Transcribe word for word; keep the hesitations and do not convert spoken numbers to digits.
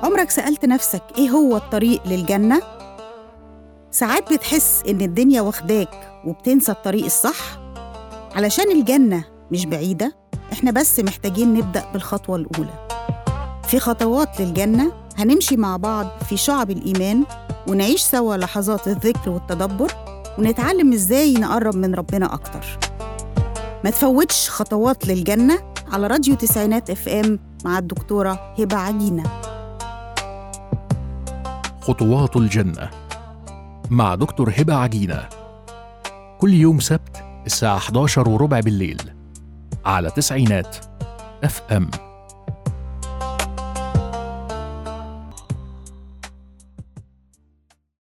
عمرك سألت نفسك إيه هو الطريق للجنة؟ ساعات بتحس إن الدنيا واخداك وبتنسى الطريق الصح. علشان الجنة مش بعيدة، إحنا بس محتاجين نبدأ بالخطوة الأولى. في خطوات للجنة هنمشي مع بعض في شعب الإيمان، ونعيش سوا لحظات الذكر والتدبر، ونتعلم إزاي نقرب من ربنا أكتر. ما تفوتش خطوات للجنة على راديو تسعينات اف ام مع الدكتورة هبة عجينة. خطوات الجنة مع دكتور هبة عجينة، كل يوم سبت الساعة إحدى عشر وربع بالليل على تسعينات اف ام.